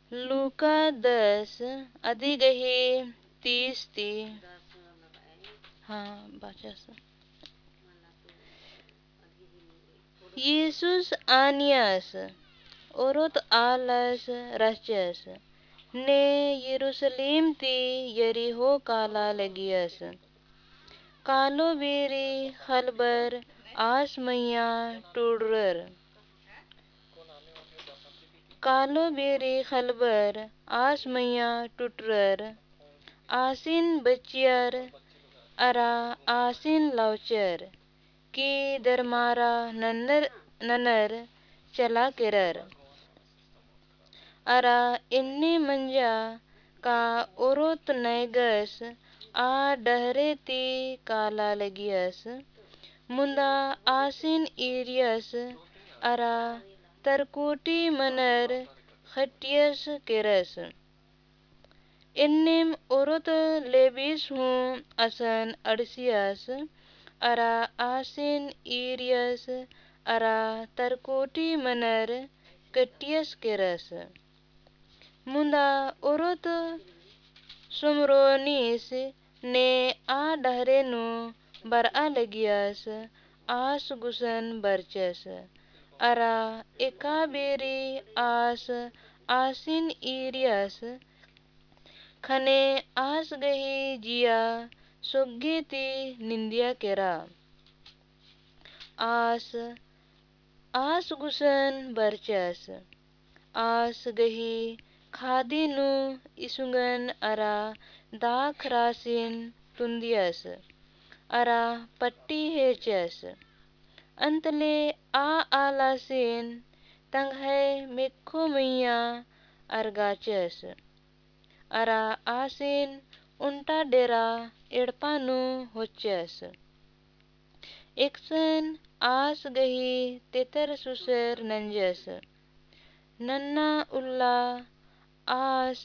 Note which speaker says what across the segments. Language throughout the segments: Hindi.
Speaker 1: लूका 10 अधिगही 30 ती हाँ बाचास Yesus anias orot alas rasjas ne Yerusalem ti Yeriho kala lagias कालो बेरी खलबर आस मैया टूडर कालो बेरी खलबर आस मैया टूटर आसिन बचियर अरा आसिन लाउचर की दरमारा नन्नर ननर चला केरर अरा इन्नी मंजा का ओरोत नैगस आ डहरे ती काला लगियस मुंदा आसिन इरियस अरा तरकोटी मनर खटियस केरस इन्निम ओरोत लेबिस हूँ असन अड़सियस अरा आसिन इरियस अरा तरकोटी मनर कटियस केरस मुंदा ओरोत सुमरोनीस ने आ डहरेनु बरआ लगियस आस गुसन बरचस अरा एका बेरी आस आसिन इरियस खने आस गही जिया सोग्गी ती निंदिया केरा आस आस गुसन बरचस आस गही खादीनु इसुंगन अरा दाख रासिन तुंदियस अरा पट्टी हेचस अंतले आ आलासिन तंगहे मेखो मैया अरगाचस अरा आसिन उंटा डेरा एड़पानु होचस एकसन आस गही तेतर सुसर नंजस नन्ना उल्ला आस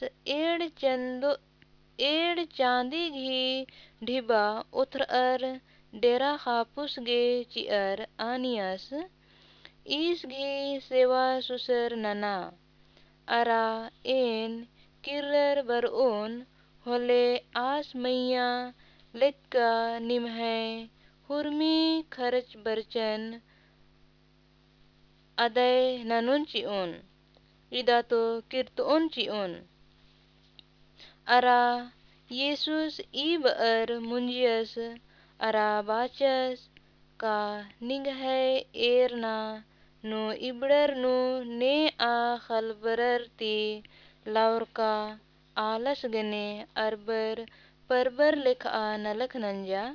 Speaker 1: एड़ चांदी घी ढिबा उथर डेरा खापुस गे चिअर आनियस ईस घी सेवा सुसर नना अरा एन किर्रर बरओन होले आस मैया लेtka निमहे हुर्मी खर्च बरचन अदय ननुन चिओन इदातो किरतोन चिओन अरा येसुस ई बर मुंजियस अरा बाचस का निंगहे एरना नु इबड़र नु ने आ खलबरर ती लाउरका आलस गने अरबर परबर लेख आ नलख नंजा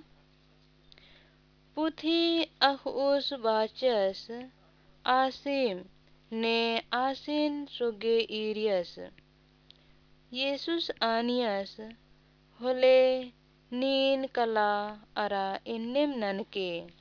Speaker 1: पुथी अखउस बाचस आसिम ने आसिन सोगे इरियस येसुस आनियस होले नीन कला अरा इन्निम ननके